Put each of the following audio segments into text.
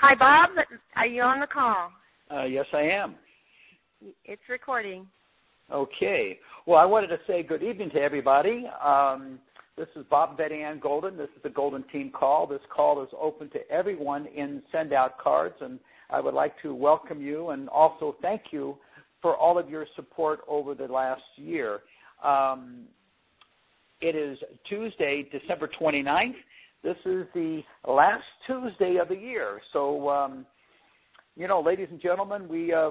Hi, Bob. Are you on the call? Yes, I am. It's recording. Okay. Well, I wanted to say good evening to everybody. This is Bob and Betty Ann Golden. This is the Golden Team Call. This call is open to everyone in Send Out Cards, and I would like to welcome you and also thank you for all of your support over the last year. It is Tuesday, December 29th. This is the last Tuesday of the year. So, ladies and gentlemen, we've had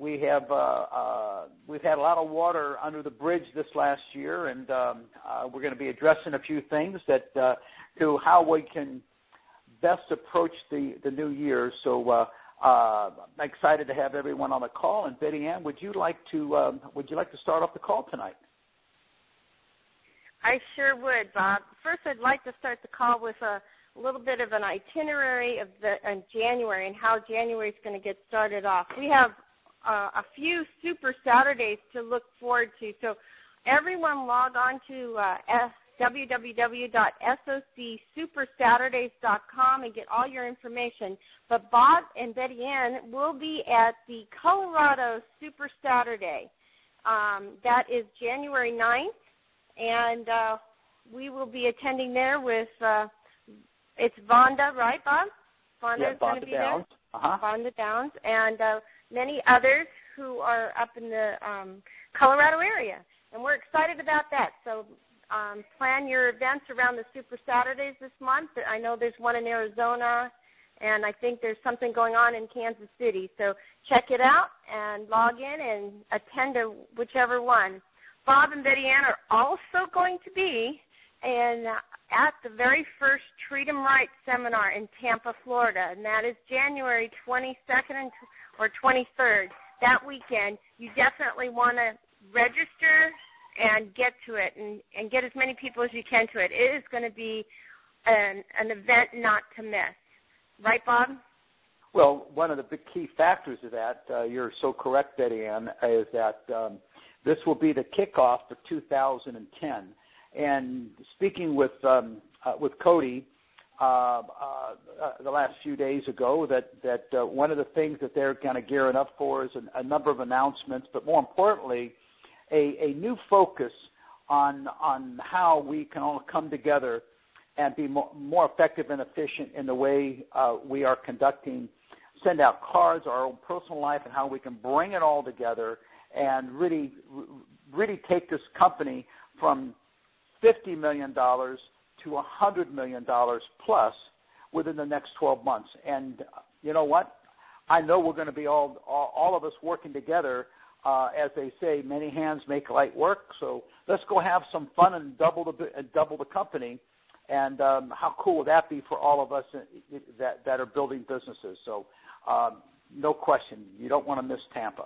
a lot of water under the bridge this last year, and we're going to be addressing a few things that to how we can best approach the new year. So, I'm excited to have everyone on the call. And Betty Ann, would you like to start off the call tonight? I sure would, Bob. First, I'd like to start the call with a little bit of an itinerary of January and how January is going to get started off. We have a few Super Saturdays to look forward to. So everyone log on to www.socsupersaturdays.com and get all your information. But Bob and Betty Ann will be at the Colorado Super Saturday. That is January 9th. And we will be attending there with, it's Vonda, right, Bob? Vonda is going to be Downs. there. Vonda Downs, and many others who are up in the Colorado area. And we're excited about that. So plan your events around the Super Saturdays this month. I know there's one in Arizona, and I think there's something going on in Kansas City. So check it out and log in and attend to whichever one. Bob and Betty Ann are also going to be at the very first Treat 'em Right seminar in Tampa, Florida, and that is January 22nd or 23rd. That weekend, you definitely want to register and get to it and get as many people as you can to it. It is going to be an event not to miss. Right, Bob? Well, one of the big key factors of that, you're so correct, Betty Ann, is that this will be the kickoff for 2010. And speaking with Cody the last few days ago, that one of the things that they're kind of gearing up for is a number of announcements, but more importantly, a new focus on how we can all come together and be more effective and efficient in the way we are conducting Send Out Cards, our own personal life, and how we can bring it all together and really take this company from $50 million to $100 million plus within the next 12 months. And you know what? I know we're going to be all of us working together. As they say, many hands make light work. So let's go have some fun and double the company. And how cool would that be for all of us that are building businesses? So no question, you don't want to miss Tampa.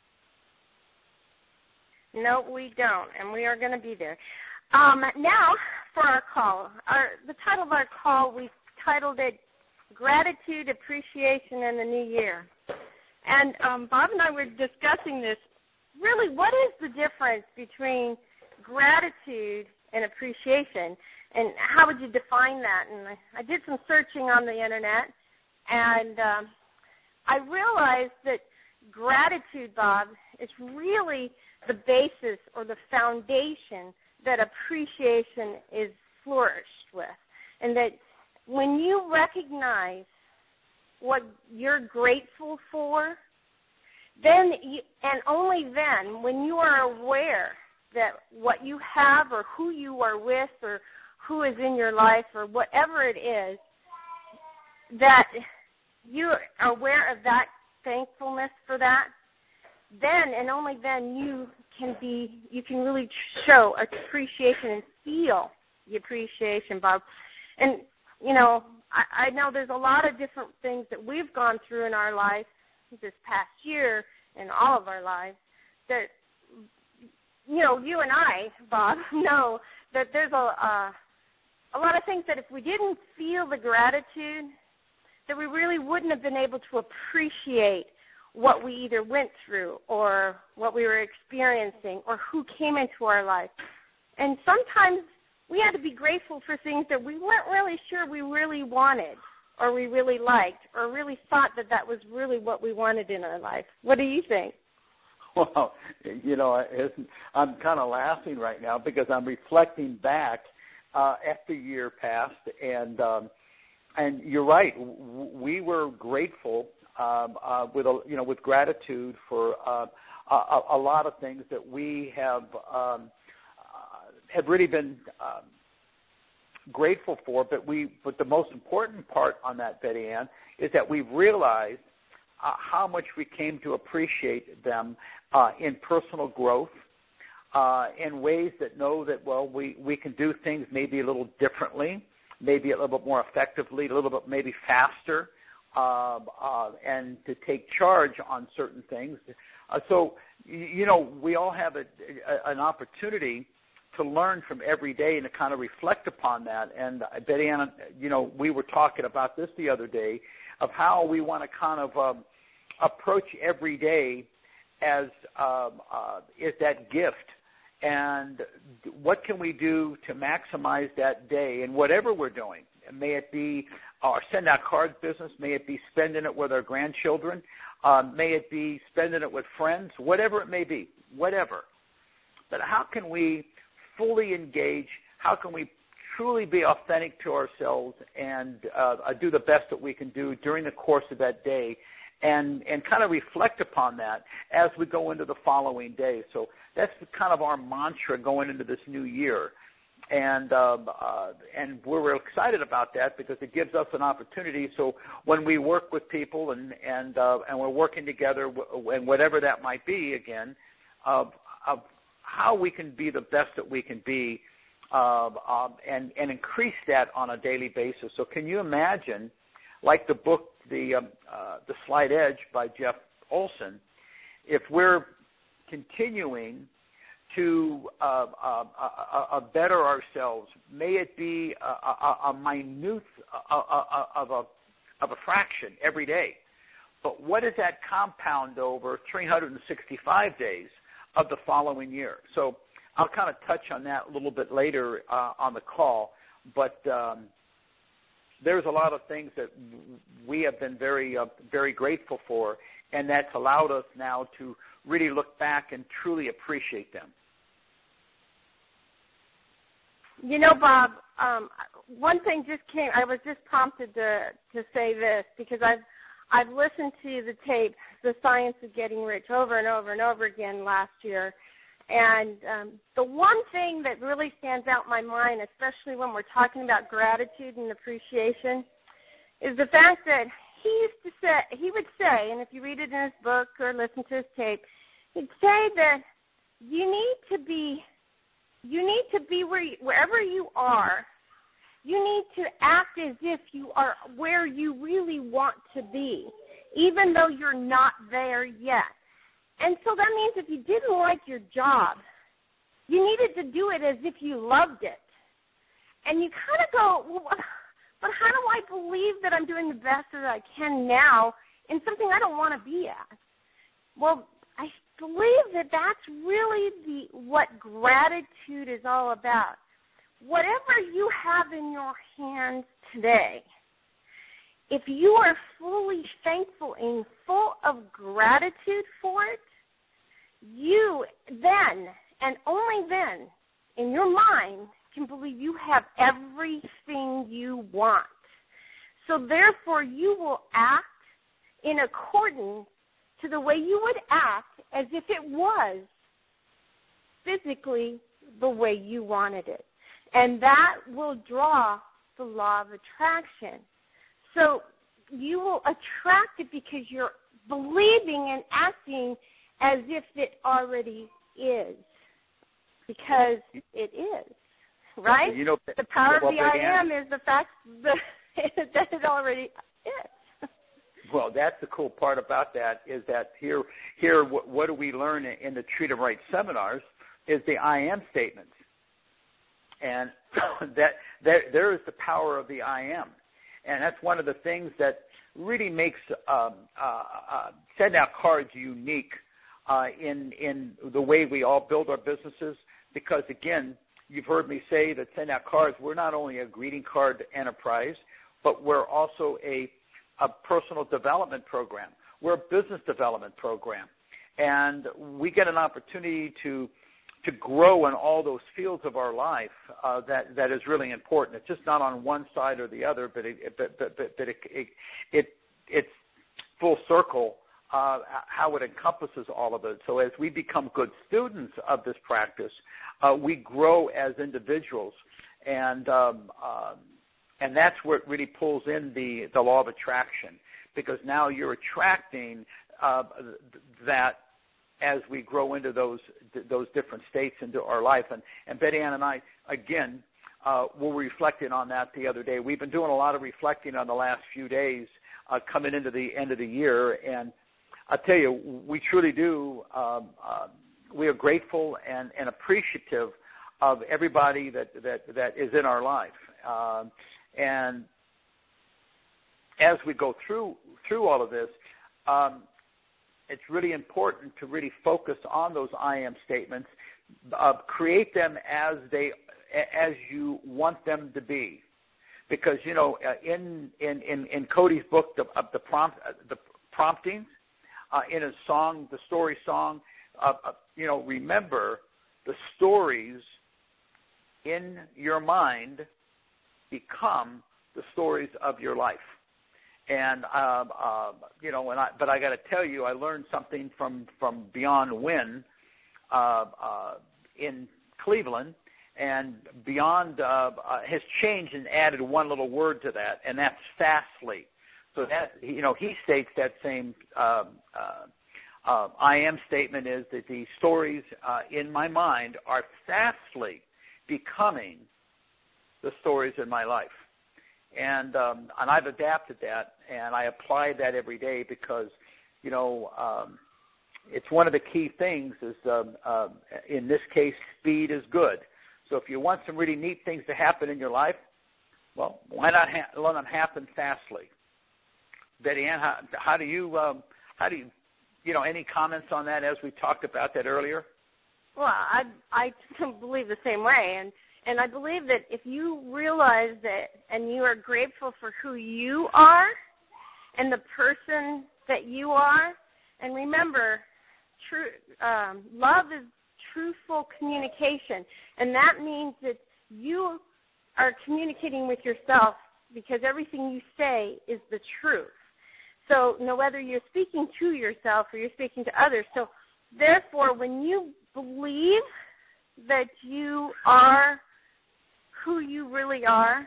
No, we don't, and we are going to be there. Now for our call. The title of our call, we titled it Gratitude, Appreciation, in the New Year. And Bob and I were discussing this. Really, what is the difference between gratitude and appreciation, and how would you define that? And I did some searching on the Internet, and I realized that gratitude, Bob, is really the basis or the foundation that appreciation is flourished with. And that when you recognize what you're grateful for, then and only then, when you are aware that what you have or who you are with or who is in your life or whatever it is, that you are aware of that thankfulness for that, then and only then you can really show appreciation and feel the appreciation, Bob. And, I know there's a lot of different things that we've gone through in our life this past year and all of our lives that, you and I, Bob, know that there's a lot of things that if we didn't feel the gratitude, that we really wouldn't have been able to appreciate what we either went through or what we were experiencing or who came into our life. And sometimes we had to be grateful for things that we weren't really sure we really wanted or we really liked, or really thought that that was really what we wanted in our life. What do you think? Well, I'm kind of laughing right now because I'm reflecting back at the year past, and you're right. We were grateful with gratitude for a lot of things that we have really been grateful for. But the most important part on that, Betty Ann, is that we've realized how much we came to appreciate them in personal growth, in ways that know that, well, we can do things maybe a little differently, maybe a little bit more effectively, a little bit maybe faster, and to take charge on certain things. So, we all have an opportunity to learn from every day and to kind of reflect upon that. And Betty Ann, we were talking about this the other day of how we want to kind of approach every day as is that gift, and what can we do to maximize that day in whatever we're doing. May it be our send out cards business, may it be spending it with our grandchildren, may it be spending it with friends, whatever it may be, whatever. But how can we fully engage? How can we truly be authentic to ourselves and do the best that we can do during the course of that day, and kind of reflect upon that as we go into the following day? So that's kind of our mantra going into this new year. And we're excited about that because it gives us an opportunity. So when we work with people and we're working together, and whatever that might be, again, of how we can be the best that we can be, and increase that on a daily basis. So can you imagine, like the book, the Slight Edge by Jeff Olson, if we're continuing to better ourselves, may it be a minute of a fraction every day, but what does that compound over 365 days of the following year? So I'll kind of touch on that a little bit later on the call, but there's a lot of things that we have been very, very grateful for, and that's allowed us now to really look back and truly appreciate them. Bob, one thing just came. I was just prompted to say this because I've listened to the tape, The Science of Getting Rich, over and over and over again last year. And the one thing that really stands out in my mind, especially when we're talking about gratitude and appreciation, is the fact that he would say, and if you read it in his book or listen to his tape, he'd say that you need to be wherever you are. You need to act as if you are where you really want to be, even though you're not there yet. And so that means if you didn't like your job, you needed to do it as if you loved it. And you kind of go, well, but how do I believe that I'm doing the best that I can now in something I don't want to be at? Well, I believe that that's really what gratitude is all about. Whatever you have in your hands today, if you are fully thankful and full of gratitude for it, you then, and only then, in your mind, can believe you have everything you want. So therefore, you will act in accordance to the way you would act as if it was physically the way you wanted it. And that will draw the law of attraction. So you will attract it because you're believing and acting as if it already is, because it is, right? The power of the I am is the fact that it already is. Well, that's the cool part about that is that here, what do we learn in the Treat 'em Right seminars is the I am statements. And that there is the power of the I am. And that's one of the things that really makes Send Out Cards unique in the way we all build our businesses. Because, again, you've heard me say that Send Out Cards, we're not only a greeting card enterprise, but we're also a personal development program. We're a business development program. And we get an opportunity to grow in all those fields of our life that is really important. It's just not on one side or the other, but it's full circle how it encompasses all of it. So as we become good students of this practice, we grow as individuals, and that's where it really pulls in the law of attraction, because now you're attracting that as we grow into those different states into our life. And Betty Ann and I, again, were reflecting on that the other day. We've been doing a lot of reflecting on the last few days coming into the end of the year, and I'll tell you, we truly do. We are grateful and appreciative of everybody that is in our life. And as we go through all of this, it's really important to really focus on those I am statements, create them as you want them to be, because in Cody's book, the promptings, in his song, the story song, remember the stories in your mind become the stories of your life. And but I got to tell you, I learned something from Beyond Wynn in Cleveland, and Beyond has changed and added one little word to that, and that's fastly. So that he states that same I am statement is that the stories in my mind are fastly becoming the stories in my life. And I've adapted that, and I apply that every day because, it's one of the key things is, in this case, speed is good. So if you want some really neat things to happen in your life, well, why not let them happen fastly? Betty Ann, how do you any comments on that as we talked about that earlier? Well, I believe the same way, and I believe that if you realize that and you are grateful for who you are and the person that you are, and remember, love is truthful communication, and that means that you are communicating with yourself because everything you say is the truth. So whether you're speaking to yourself or you're speaking to others, so therefore when you believe that you are who you really are,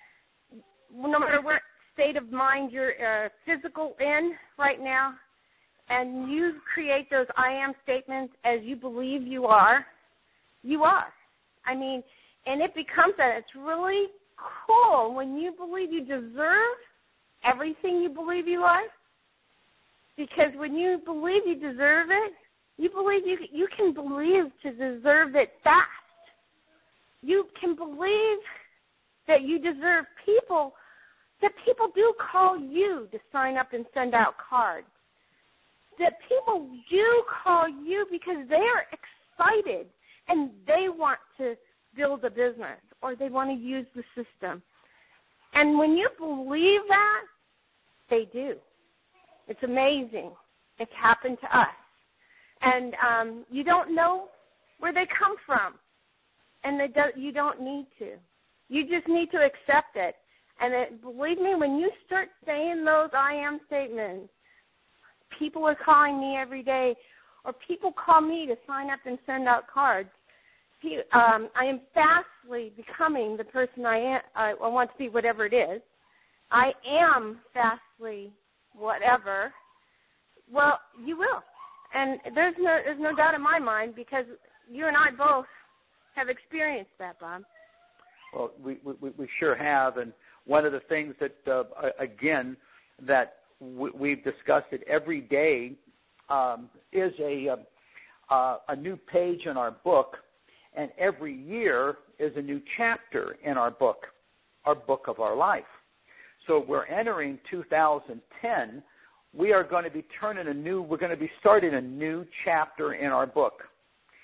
no matter what state of mind you're physical in right now, and you create those I am statements as you believe you are, you are. I mean, and it becomes that. It's really cool when you believe you deserve everything you believe you are, because when you believe you deserve it, you believe you can believe to deserve it fast. You can believe that you deserve people, that people do call you to sign up and send out cards, that people do call you because they are excited and they want to build a business or they want to use the system. And when you believe that, they do. It's amazing. It's happened to us. And you don't know where they come from. And you don't need to. You just need to accept it. And believe me, when you start saying those I am statements, people are calling me every day, or people call me to sign up and send out cards. I am fastly becoming the person I am. I want to be, whatever it is. I am fastly whatever. Well, you will. And there's no doubt in my mind, because you and I both have experienced that, Bob. Well, we sure have, and one of the things that again that we've discussed it every day is a new page in our book, and every year is a new chapter in our book of our life. So we're entering 2010. We are going to be we're going to be starting a new chapter in our book,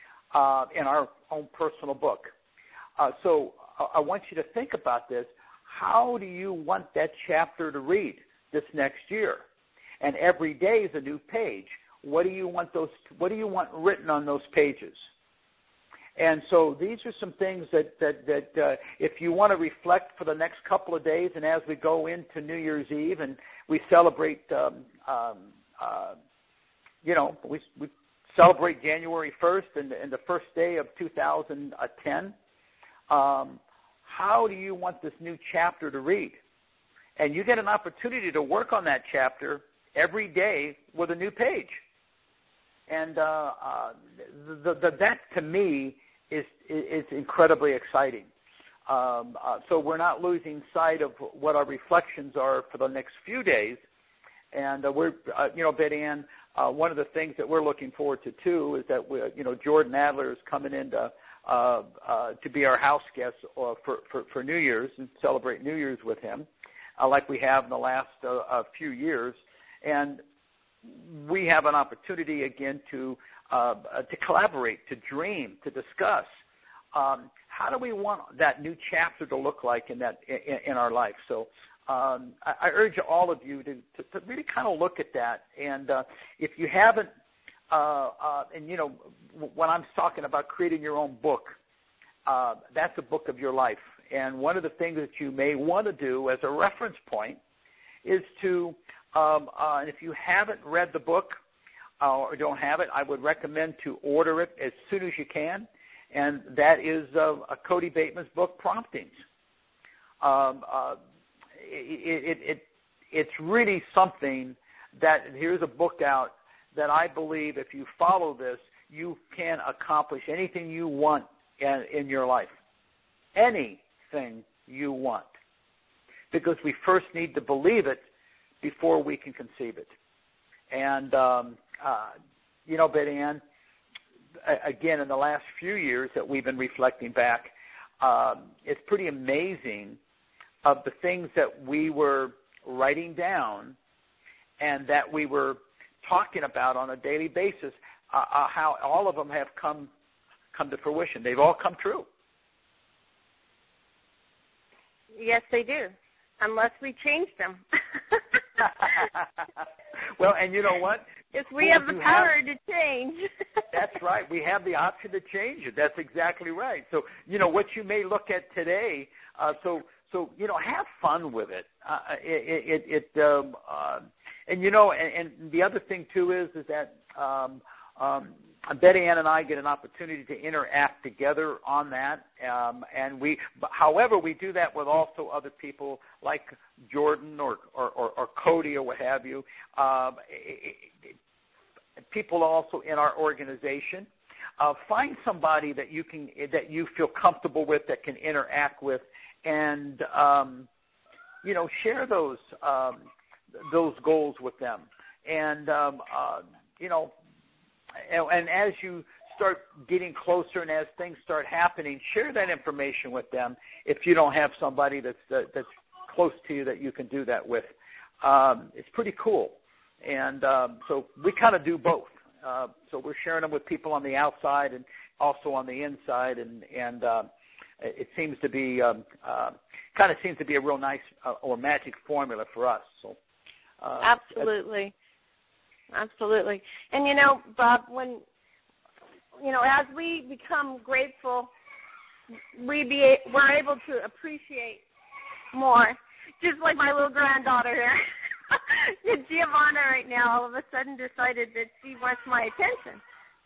in our own personal book. So I want you to think about this. how do you want that chapter to read this next year? And every day is a new page. What do you want written on those pages? And so these are some things that if you want to reflect for the next couple of days, and as we go into New Year's Eve and we celebrate, we celebrate January 1st and the first day of 2010. How do you want this new chapter to read? And you get an opportunity to work on that chapter every day with a new page. And that to me is incredibly exciting. So we're not losing sight of what our reflections are for the next few days. And Betty Ann, one of the things that we're looking forward to too is that Jordan Adler is coming in to be our house guest for New Year's and celebrate New Year's with him, like we have in the last few years. And we have an opportunity again to collaborate, to dream, to discuss. How do we want that new chapter to look like in our life? So I urge all of you to really kind of look at that. And if you haven't, when I'm talking about creating your own book, that's a book of your life. And one of the things that you may want to do as a reference point is to, and if you haven't read the book or don't have it, I would recommend to order it as soon as you can. And that is Cody Bateman's book, Promptings. It's really something that here's a book out that I believe if you follow this, you can accomplish anything you want in your life. Anything you want. Because we first need to believe it before we can conceive it. And, Betty Ann, again, in the last few years that we've been reflecting back, it's pretty amazing of the things that we were writing down and that we were talking about on a daily basis, how all of them have come to fruition. They've all come true. Yes, they do, unless we change them. Well, and you know what? If we have the power to change. That's right. We have the option to change it. That's exactly right. So, what you may look at today, so have fun with it. And the other thing too is that Betty Ann and I get an opportunity to interact together on that, however, we do that with also other people like Jordan or Cody or what have you. People also in our organization. Find somebody that you feel comfortable with, that can interact with, and share those goals with them. And and as you start getting closer and as things start happening, share that information with them if you don't have somebody that's close to you that you can do that with. It's pretty cool. And so we kind of do both. So we're sharing them with people on the outside and also on the inside, and it seems to be kind of seems to be a real nice or magic formula for us. So absolutely. And Bob, when as we become grateful, we're able to appreciate more. Just like my little granddaughter here, Giovanna, right now, all of a sudden decided that she wants my attention.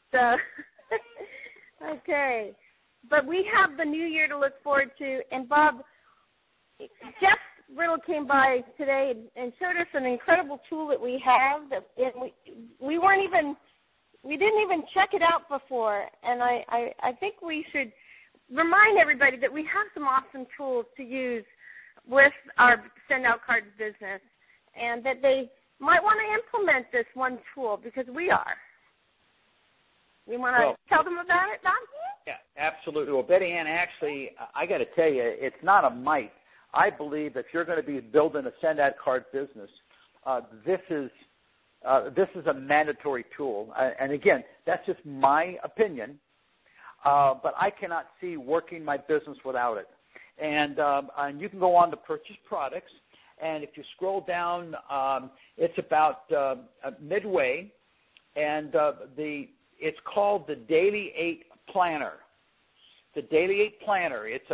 So, okay. But we have the new year to look forward to. And, Bob, Jeff Riddle came by today and showed us an incredible tool that we have. We didn't even check it out before. And I think we should remind everybody that we have some awesome tools to use with our send-out cards business, and that they might want to implement this one tool because we are. You want to tell them about it, Don? Yeah, absolutely. Well, Betty Ann, actually, I got to tell you, it's not a might. I believe if you're going to be building a send-out card business, this is a mandatory tool. And again, that's just my opinion, but I cannot see working my business without it. And you can go on to purchase products. And if you scroll down, it's about midway, and it's called the Daily 8 Planner. The Daily 8 Planner. It's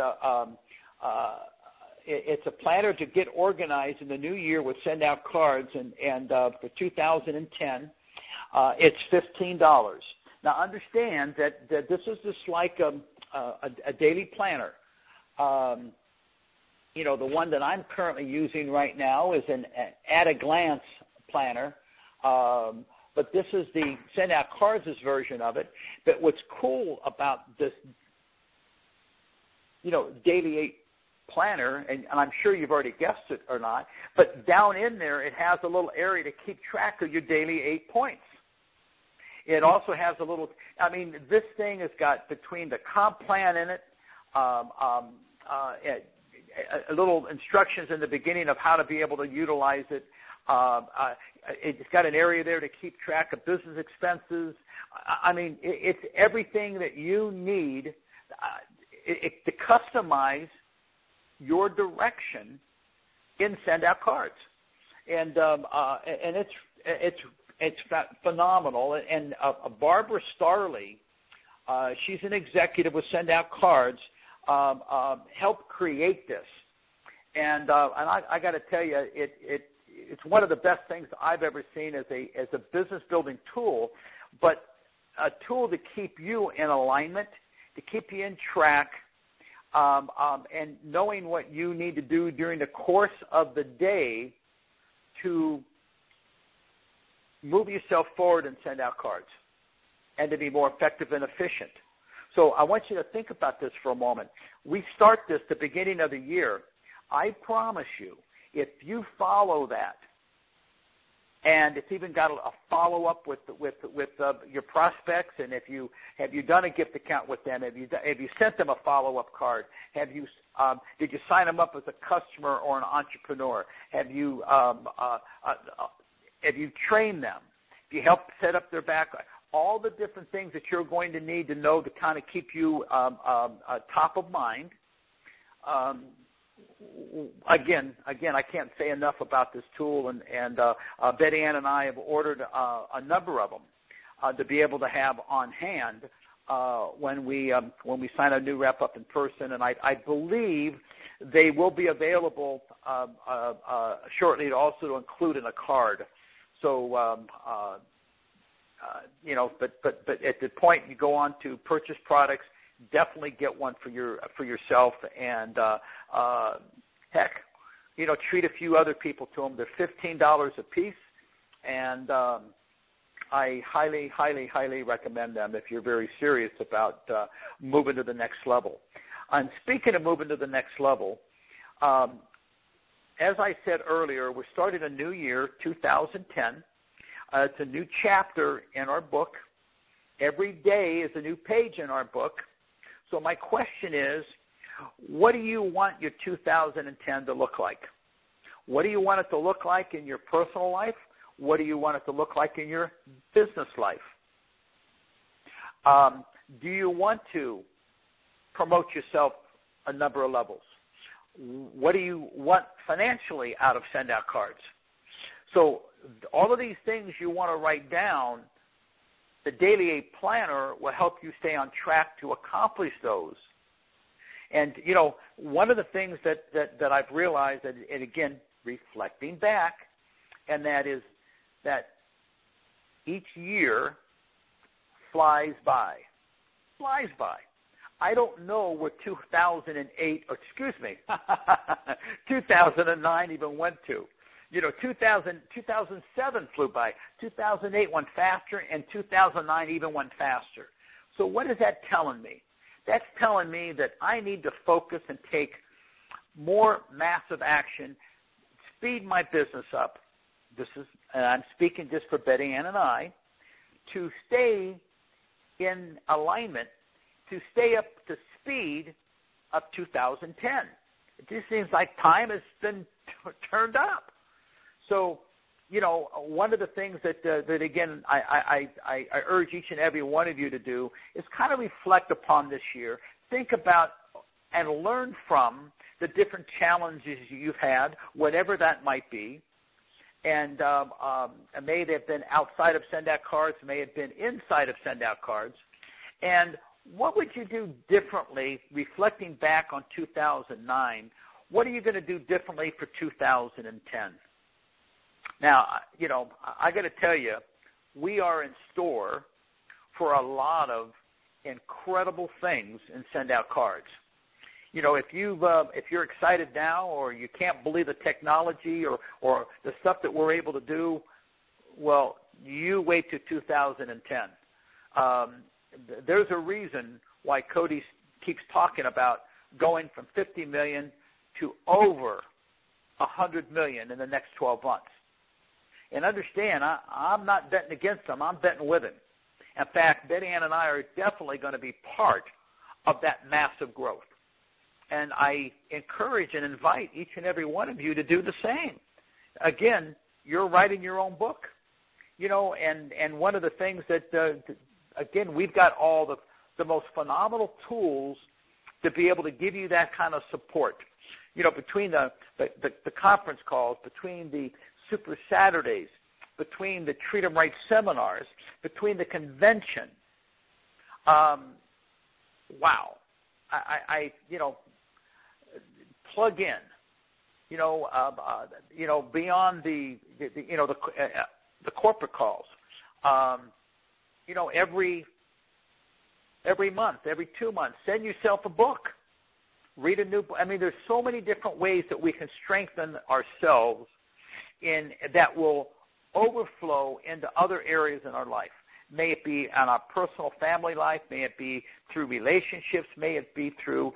a planner to get organized in the new year with send out cards, and for 2010, it's $15. Now understand that this is just like a daily planner. The one that I'm currently using right now is an at-a-glance planner, but this is the send out cards version of it. But what's cool about this, Daily 8 planner, and I'm sure you've already guessed it or not, but down in there it has a little area to keep track of your daily 8 points. It also has this thing has got, between the comp plan in it, a little instructions in the beginning of how to be able to utilize it. It's got an area there to keep track of business expenses. It's everything that you need to customize your direction in send out cards, and it's phenomenal. And Barbara Starley, she's an executive with Send Out Cards, helped create this, and I got to tell you, it's one of the best things I've ever seen as a business building tool, but a tool to keep you in alignment, to keep you in track, and knowing what you need to do during the course of the day to move yourself forward and send out cards and to be more effective and efficient. So I want you to think about this for a moment. We start this the beginning of the year. I promise you, if you follow that, and it's even got a follow-up with your prospects, and have you done a gift account with them? Have you sent them a follow-up card? Did you sign them up as a customer or an entrepreneur? Have you trained them? Have you helped set up their back? All the different things that you're going to need to know to kind of keep you top of mind. Again, I can't say enough about this tool, and Betty Ann and I have ordered a number of them to be able to have on hand when we sign a new rep up in person, and I believe they will be available shortly, also to include in a card. So, but at the point you go on to purchase products, definitely get one for yourself, and heck, treat a few other people to them. They're $15 a piece, and I highly, highly, highly recommend them if you're very serious about moving to the next level. And speaking of moving to the next level, as I said earlier, we're starting a new year, 2010. It's a new chapter in our book. Every day is a new page in our book. So my question is, what do you want your 2010 to look like? What do you want it to look like in your personal life? What do you want it to look like in your business life? Do you want to promote yourself a number of levels? What do you want financially out of Send Out Cards? So all of these things you want to write down. The Daily 8 Planner will help you stay on track to accomplish those. And, one of the things that I've realized, and again, reflecting back, and that is that each year flies by. Flies by. I don't know where 2009 even went to. 2007 flew by. 2008 went faster, and 2009 even went faster. So what is that telling me? That's telling me that I need to focus and take more massive action, speed my business up. And I'm speaking just for Betty Ann and I, to stay in alignment, to stay up to speed of 2010. It just seems like time has been turned up. So, one of the things that again, I urge each and every one of you to do is kind of reflect upon this year. Think about and learn from the different challenges you've had, whatever that might be. And may they have been outside of Send Out Cards, may have been inside of Send Out Cards. And what would you do differently, reflecting back on 2009? What are you going to do differently for 2010? Now, I got to tell you, we are in store for a lot of incredible things in Send Out Cards. If you're excited now, or you can't believe the technology or the stuff that we're able to do, well, you wait till 2010. There's a reason why Cody keeps talking about going from $50 million to over $100 million in the next 12 months. And understand, I'm not betting against him. I'm betting with him. In fact, Betty Ann and I are definitely going to be part of that massive growth. And I encourage and invite each and every one of you to do the same. Again, you're writing your own book, and one of the things that, again, we've got all the most phenomenal tools to be able to give you that kind of support. Between the conference calls, between the Super Saturdays, between the Treat 'em Right seminars, between the convention. Wow. I plug in, beyond the corporate calls, every month, every 2 months, send yourself a book, read a new book. I mean, there's so many different ways that we can strengthen ourselves that will overflow into other areas in our life. May it be on our personal family life, may it be through relationships, may it be through,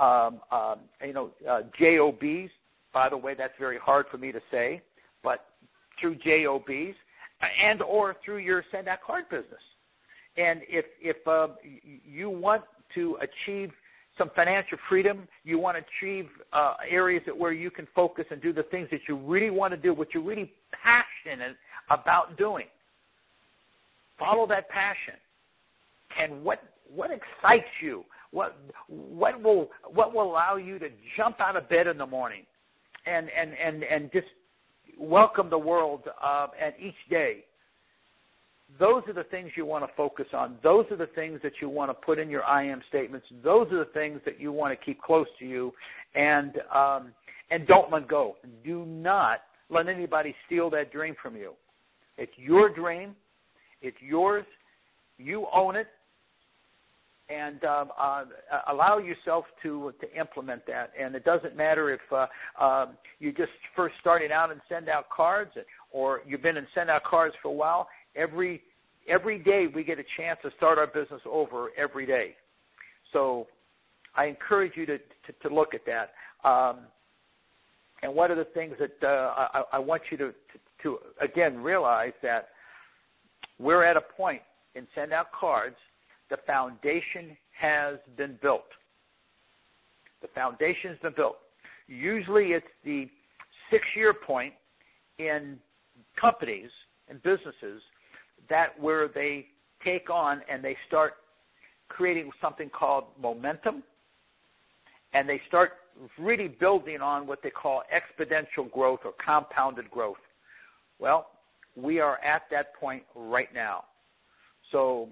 JOBs. By the way, that's very hard for me to say, but through JOBs and or through your Send Out Card business. And if you want to achieve some financial freedom, you want to achieve areas where you can focus and do the things that you really want to do, what you're really passionate about doing. Follow that passion. And what excites you? What will allow you to jump out of bed in the morning and just welcome the world and each day? Those are the things you want to focus on. Those are the things that you want to put in your I am statements. Those are the things that you want to keep close to you, and don't let go. Do not let anybody steal that dream from you. It's your dream. It's yours. You own it, and allow yourself to implement that. And it doesn't matter if you're just first starting out and Send Out Cards, or you've been in Send Out Cards for a while. Every day we get a chance to start our business over every day. So I encourage you to look at that. And one of the things that I want you to again realize that we're at a point in Send Out Cards, the foundation has been built. The foundation has been built. Usually it's the 6-year point in companies and businesses where they take on and they start creating something called momentum, and they start really building on what they call exponential growth or compounded growth. Well, we are at that point right now. So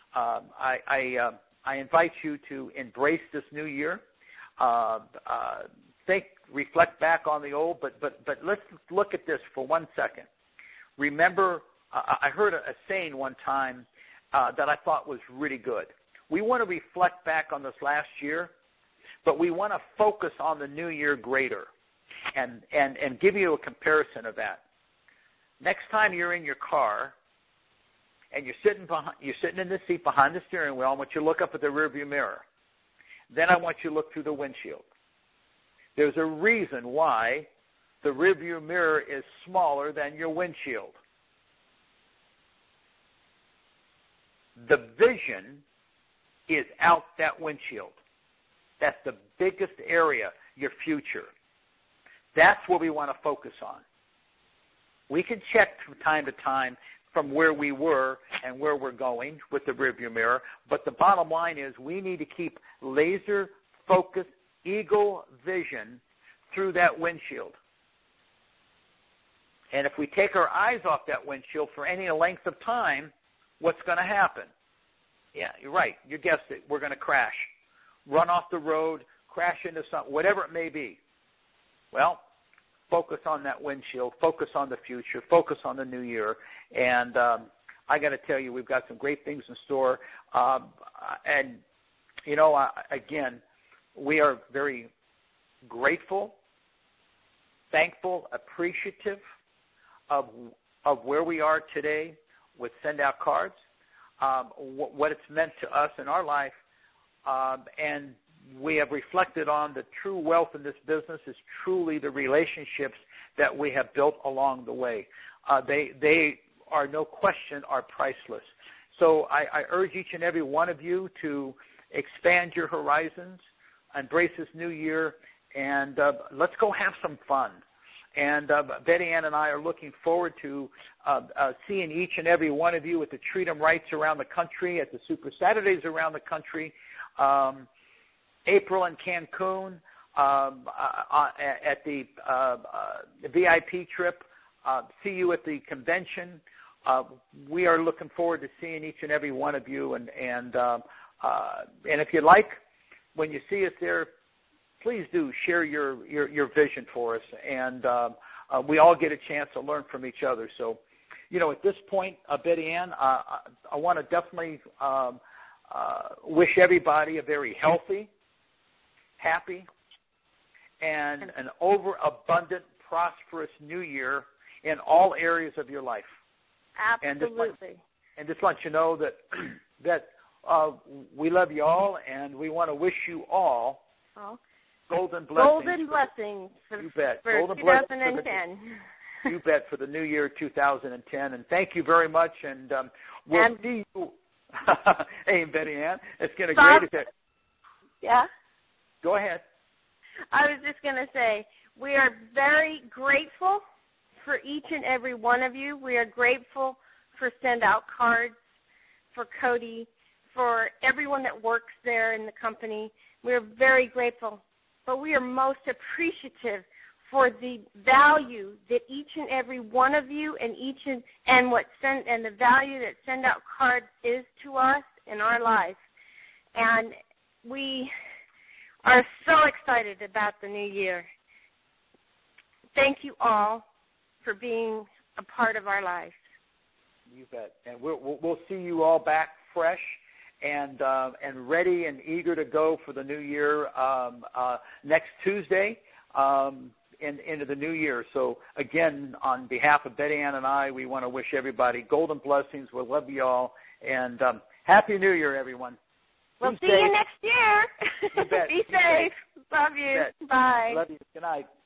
I invite you to embrace this new year. Reflect back on the old, but let's look at this for 1 second. Remember, I heard a saying one time that I thought was really good. We want to reflect back on this last year, but we want to focus on the new year greater, and give you a comparison of that. Next time you're in your car and you're sitting in the seat behind the steering wheel, I want you to look up at the rearview mirror. Then I want you to look through the windshield. There's a reason why the rearview mirror is smaller than your windshield. The vision is out that windshield. That's the biggest area, your future. That's what we want to focus on. We can check from time to time from where we were and where we're going with the rearview mirror, but the bottom line is we need to keep laser focused eagle vision through that windshield. And if we take our eyes off that windshield for any length of time, what's going to happen? Yeah, you're right. You guessed it. We're going to crash. Run off the road, crash into something, whatever it may be. Well, focus on that windshield. Focus on the future. Focus on the new year. And I got to tell you, we've got some great things in store. And, you know, again, we are very grateful, thankful, appreciative of where we are today with Send Out Cards, what it's meant to us in our life, and we have reflected on the true wealth in this business is truly the relationships that we have built along the way. They are, no question, are priceless. So I urge each and every one of you to expand your horizons, embrace this new year, and let's go have some fun. And Betty Ann and I are looking forward to seeing each and every one of you at the Treat 'em Rights around the country, at the Super Saturdays around the country, April in Cancun, at the VIP trip, see you at the convention. We are looking forward to seeing each and every one of you. And if you'd like, when you see us there, please do share your vision for us, and we all get a chance to learn from each other. So, you know, at this point, Betty Ann, I want to definitely wish everybody a very healthy, happy, and an overabundant, prosperous new year in all areas of your life. Absolutely. And just want you to know that we love you all, and we want to wish you all golden blessings. Golden blessings for, you bet. For golden 2010. You bet, for the new year 2010. And thank you very much. And we'll see you. Hey, Betty Ann, it's going to be great. Yeah? Go ahead. I was just going to say, we are very grateful for each and every one of you. We are grateful for Send Out Cards, for Cody, for everyone that works there in the company. We're very grateful. But we are most appreciative for the value that each and every one of you and the value that Send Out Cards is to us in our life. And we are so excited about the new year. Thank you all for being a part of our lives. You bet. And we'll see you all back fresh and ready and eager to go for the new year next Tuesday into the new year. So, again, on behalf of Betty Ann and I, we want to wish everybody golden blessings. We love you all. And Happy New Year, everyone. We'll see you next year. You bet. Be safe. Love you. Bye. Love you. Good night.